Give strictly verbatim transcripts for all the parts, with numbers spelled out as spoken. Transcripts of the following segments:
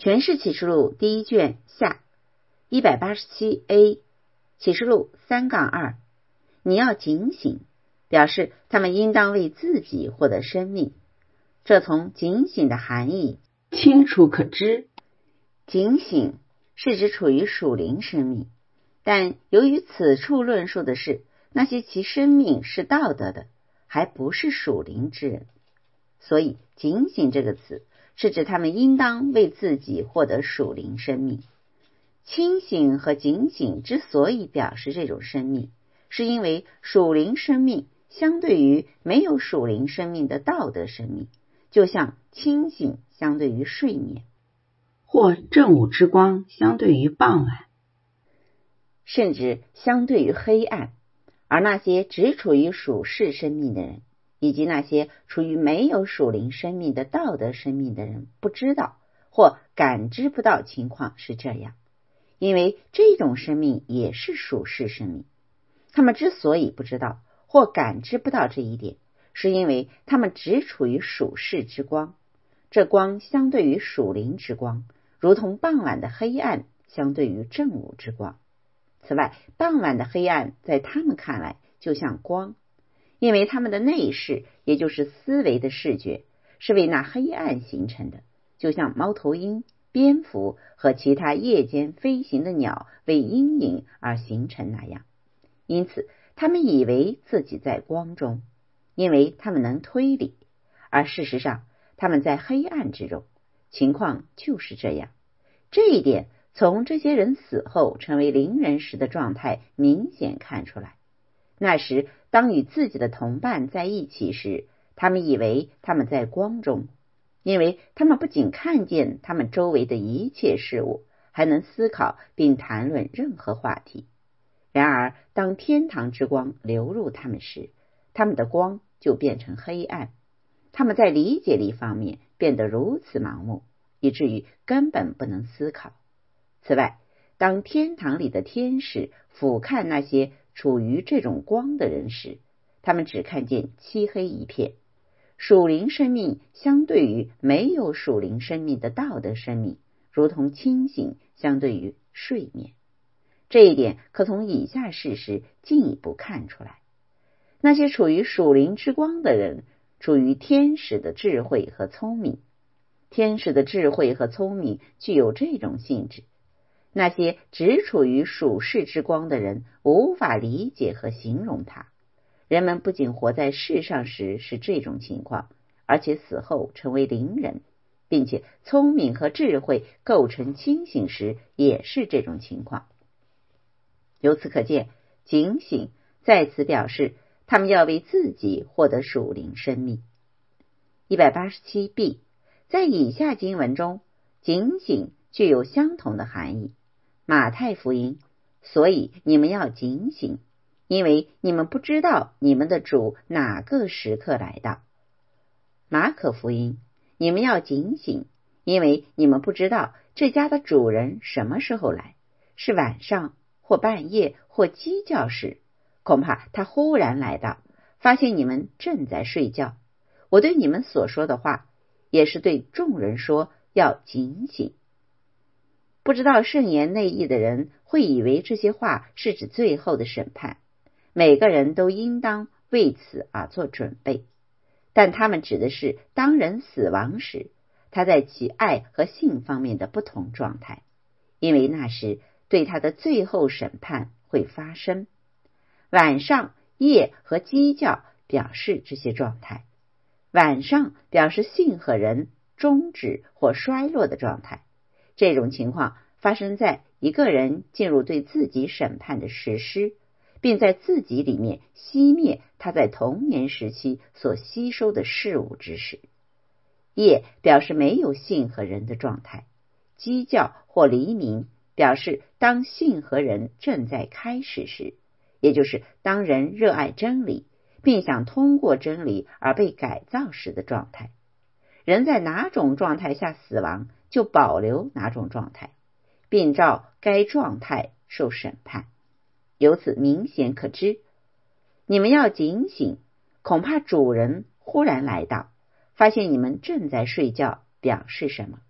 全是启示录第一卷下一百八十七 A 启示录三杠二，你要警醒，表示他们应当为自己获得生命。这从警醒的含义清楚可知。警醒是指处于属灵生命，但由于此处论述的是那些其生命是道德的，还不是属灵之人，所以警醒这个词是指他们应当为自己获得属灵生命。清醒和警醒之所以表示这种生命，是因为属灵生命相对于没有属灵生命的道德生命，就像清醒相对于睡眠，或正午之光相对于傍晚，甚至相对于黑暗。而那些只处于属世生命的人，以及那些处于没有属灵生命的道德生命的人，不知道或感知不到情况是这样，因为这种生命也是属世生命。他们之所以不知道或感知不到这一点，是因为他们只处于属世之光，这光相对于属灵之光，如同傍晚的黑暗相对于正午之光。此外，傍晚的黑暗在他们看来就像光，因为他们的内视，也就是思维的视觉，是为那黑暗形成的，就像猫头鹰、蝙蝠和其他夜间飞行的鸟为阴影而形成那样。因此他们以为自己在光中，因为他们能推理，而事实上他们在黑暗之中，情况就是这样。这一点从这些人死后成为灵人时的状态明显看出来。那时当与自己的同伴在一起时，他们以为他们在光中，因为他们不仅看见他们周围的一切事物，还能思考并谈论任何话题。然而当天堂之光流入他们时，他们的光就变成黑暗，他们在理解力方面变得如此盲目，以至于根本不能思考。此外，当天堂里的天使俯瞰那些处于这种光的人时，他们只看见漆黑一片。属灵生命相对于没有属灵生命的道德生命，如同清醒相对于睡眠。这一点可从以下事实进一步看出来。那些处于属灵之光的人，处于天使的智慧和聪明。天使的智慧和聪明具有这种性质，那些只处于属世之光的人无法理解和形容它。人们不仅活在世上时是这种情况，而且死后成为灵人，并且聪明和智慧构成清醒时也是这种情况。由此可见，警醒在此表示他们要为自己获得属灵生命。 一百八十七 B， 在以下经文中，警醒具有相同的含义。马太福音，所以你们要警醒，因为你们不知道你们的主哪个时刻来到。马可福音，你们要警醒，因为你们不知道这家的主人什么时候来，是晚上或半夜或鸡叫时，恐怕他忽然来到，发现你们正在睡觉。我对你们所说的话，也是对众人说，要警醒。不知道圣言内意的人会以为这些话是指最后的审判，每个人都应当为此而做准备，但他们指的是当人死亡时，他在其爱和性方面的不同状态，因为那时对他的最后审判会发生。晚上、夜和鸡叫表示这些状态。晚上表示性和人终止或衰落的状态，这种情况发生在一个人进入对自己审判的实施，并在自己里面熄灭他在童年时期所吸收的事物之时。夜表示没有性和人的状态。鸡叫或黎明表示当性和人正在开始时，也就是当人热爱真理，并想通过真理而被改造时的状态。人在哪种状态下死亡，就保留哪种状态，并照该状态受审判。由此明显可知，你们要警醒，恐怕主人忽然来到，发现你们正在睡觉，表示什么？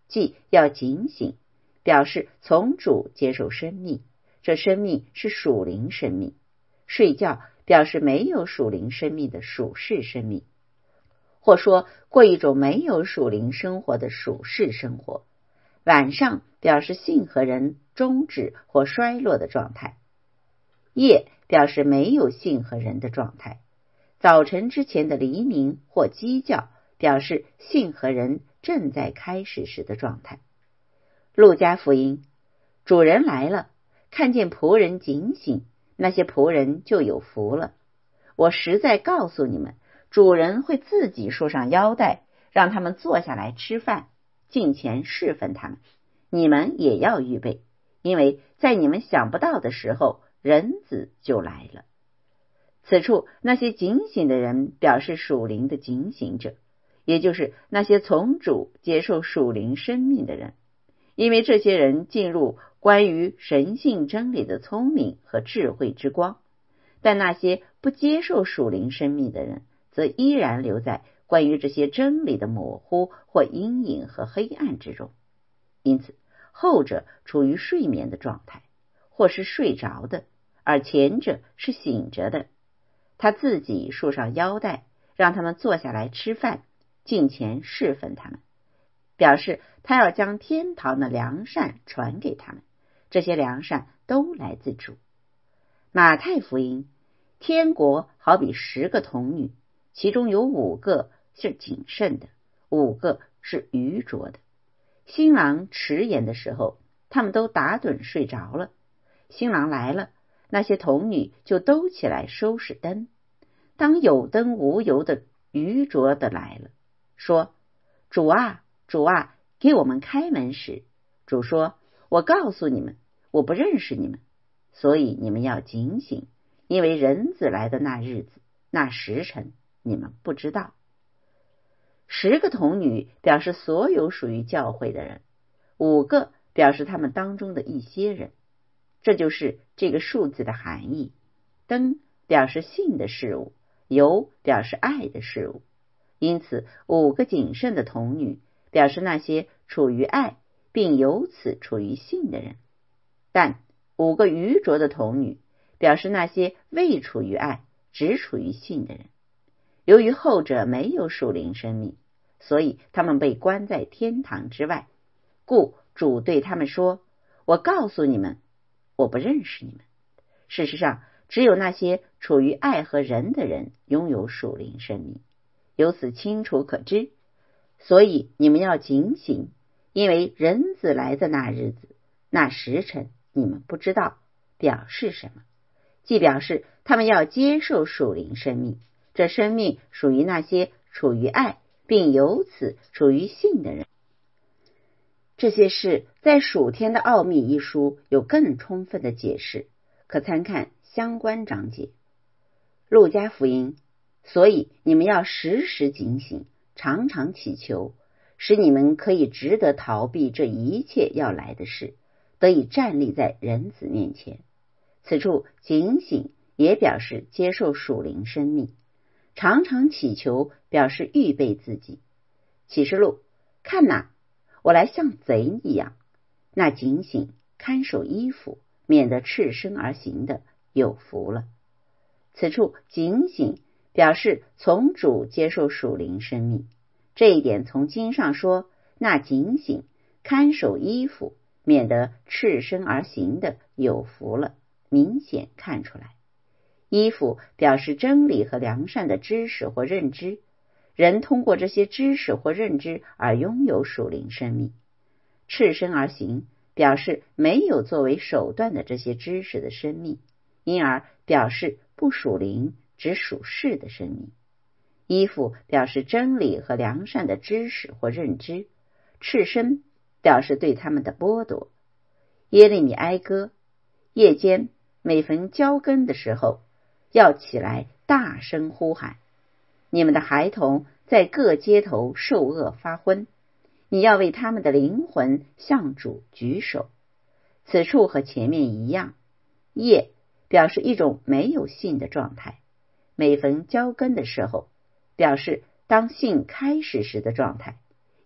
即要警醒，表示从主接受生命，这生命是属灵生命。睡觉表示没有属灵生命的属世生命，或说过一种没有属灵生活的属世生活。晚上表示性和人终止或衰落的状态，夜表示没有性和人的状态。早晨之前的黎明或鸡叫表示性和人正在开始时的状态。路加福音，主人来了，看见仆人警醒，那些仆人就有福了。我实在告诉你们，主人会自己束上腰带，让他们坐下来吃饭，进前侍奉他们。你们也要预备，因为在你们想不到的时候，人子就来了。此处那些警醒的人表示属灵的警醒者，也就是那些从主接受属灵生命的人，因为这些人进入关于神性真理的聪明和智慧之光，但那些不接受属灵生命的人则依然留在关于这些真理的模糊或阴影和黑暗之中。因此后者处于睡眠的状态，或是睡着的，而前者是醒着的。他自己束上腰带，让他们坐下来吃饭，进前侍奉他们，表示他要将天堂的良善传给他们，这些良善都来自主。马太福音，天国好比十个童女，其中有五个是谨慎的，五个是愚拙的。新郎迟延的时候，他们都打盹睡着了。新郎来了，那些童女就都起来收拾灯。当有灯无油的愚拙的来了，说：主啊，主啊，给我们开门时，主说：我告诉你们，我不认识你们，所以你们要警醒，因为人子来的那日子，那时辰，你们不知道。十个童女表示所有属于教会的人，五个表示他们当中的一些人，这就是这个数字的含义。灯表示性的事物，油表示爱的事物，因此五个谨慎的童女表示那些处于爱并由此处于性的人，但五个愚拙的童女表示那些未处于爱只处于性的人。由于后者没有属灵生命，所以他们被关在天堂之外，故主对他们说：我告诉你们，我不认识你们。事实上，只有那些处于爱和人的人拥有属灵生命，由此清楚可知。所以你们要警醒，因为人子来的那日子，那时辰，你们不知道，表示什么？即表示他们要接受属灵生命，这生命属于那些处于爱并由此处于性的人。这些事在《属天的奥秘》一书有更充分的解释，可参看相关章节。路加福音，所以你们要时时警醒，常常祈求，使你们可以值得逃避这一切要来的事，得以站立在人子面前。此处警醒也表示接受属灵生命，常常祈求表示预备自己。启示录，看哪，我来像贼一样，那警醒看守衣服，免得赤身而行的有福了。此处警醒表示从主接受属灵生命，这一点从经上说，那警醒看守衣服，免得赤身而行的有福了，明显看出来。衣服表示真理和良善的知识或认知，人通过这些知识或认知而拥有属灵生命。赤身而行表示没有作为手段的这些知识的生命，因而表示不属灵只属世的生命。衣服表示真理和良善的知识或认知，赤身表示对他们的剥夺。耶利米哀歌，夜间每逢交更的时候，要起来大声呼喊，你们的孩童在各街头受饿发昏，你要为他们的灵魂向主举手。此处和前面一样，夜表示一种没有性的状态，每逢交更的时候表示当性开始时的状态，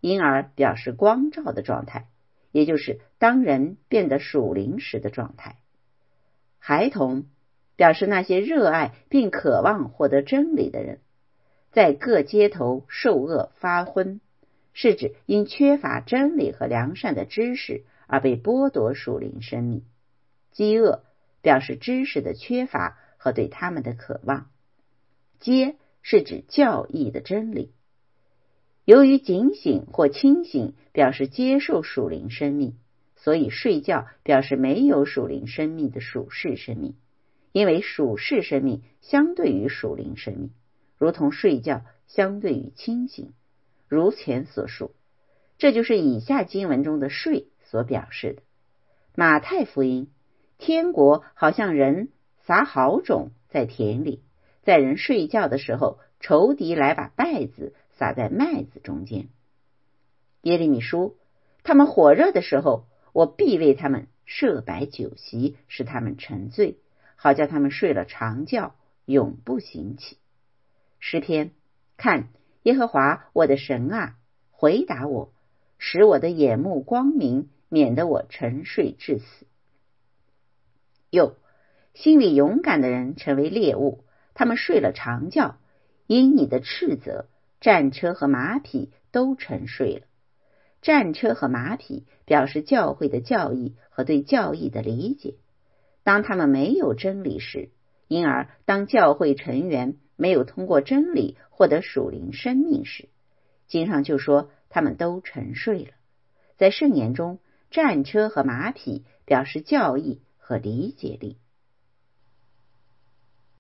因而表示光照的状态，也就是当人变得属灵时的状态。孩童表示那些热爱并渴望获得真理的人，在各街头受饿发昏，是指因缺乏真理和良善的知识而被剥夺属灵生命。饥饿表示知识的缺乏和对他们的渴望。接是指教义的真理。由于警醒或清醒表示接受属灵生命，所以睡觉表示没有属灵生命的属世生命，因为属世生命相对于属灵生命，如同睡觉相对于清醒。如前所述，这就是以下经文中的睡所表示的。马太福音，天国好像人撒好种在田里，在人睡觉的时候，仇敌来把稗子撒在麦子中间。耶利米书，他们火热的时候，我必为他们设摆酒席，使他们沉醉，好叫他们睡了长觉，永不醒起。诗篇，看耶和华我的神啊，回答我，使我的眼目光明，免得我沉睡至死。又，心里勇敢的人成为猎物，他们睡了长觉，因你的斥责，战车和马匹都沉睡了。战车和马匹表示教会的教义和对教义的理解。当他们没有真理时，因而当教会成员没有通过真理获得属灵生命时，经上就说他们都沉睡了。在圣言中，战车和马匹表示教义和理解力。